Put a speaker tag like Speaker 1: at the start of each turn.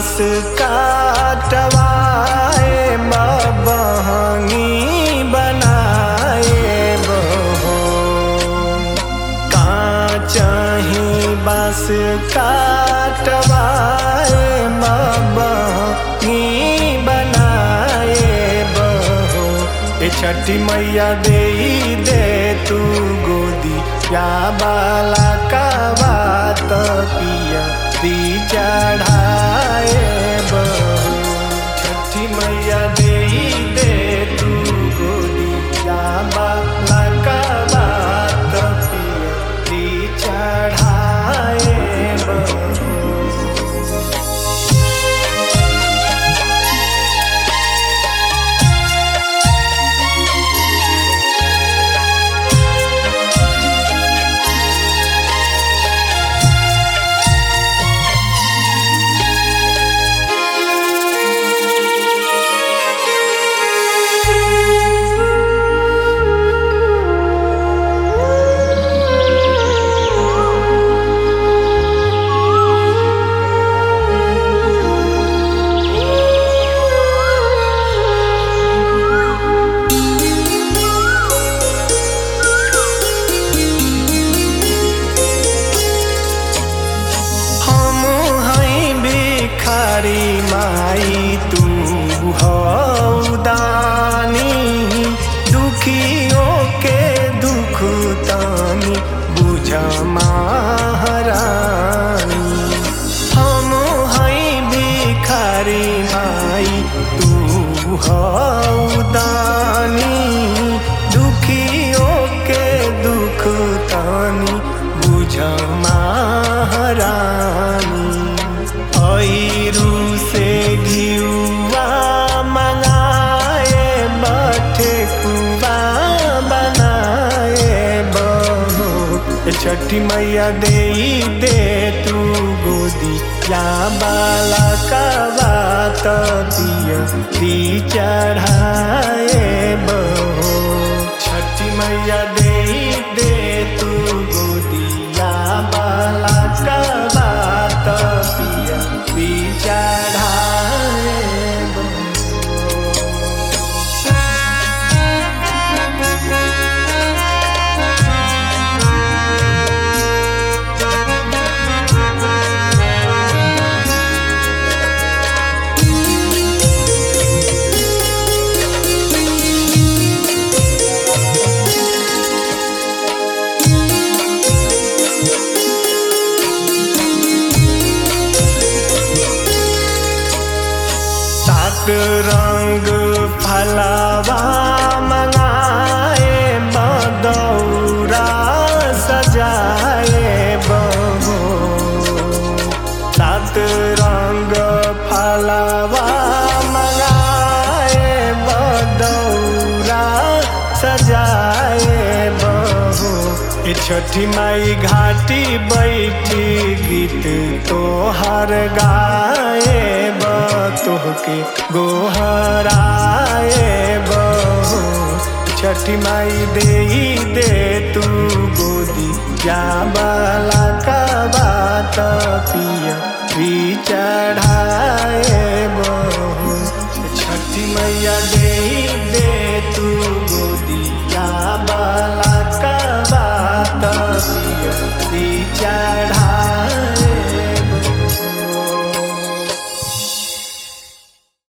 Speaker 1: बास काटवाए बहंगी बनाए बहो काचही बास काटवाए बहंगी बनाए बहो ए छठी मैया दे तू गोदी या बाला का बात पिया दी चढ़ाए बहू छठी मैया दे तू गोदी या बाला का बात पिया दी चढ़ाए बहू। भिखारी माई तू हऊ दानी दुखियों के दुख तानी बुझ महारानी हम हई भिखारी माई तू हऊ दानी दुखियों के दुख तानी बुझ महारानी ऐरू से घिउआ मंगाए बठे कुआ बनाए बहो छठी मैया दे तू गोदी या बाला का बात पिया दी चढ़ाए बहो छठी मैया दे तू गोदी या बाला का बात पिया दी चढ़ाए बहू। सात रंग फलवा मंगाए बदौरा सजाए बहो सात रंग फलवा मंगाए बदौरा सजाए बहो ए छठी माई घाटी बैठी गीत तोहर गाए तोहके गोहराए बहो छठी माई दे तू गोदी या बाला का बात पिया भी चढ़ाए बहो छठी मैया दे तू गोदी या बाला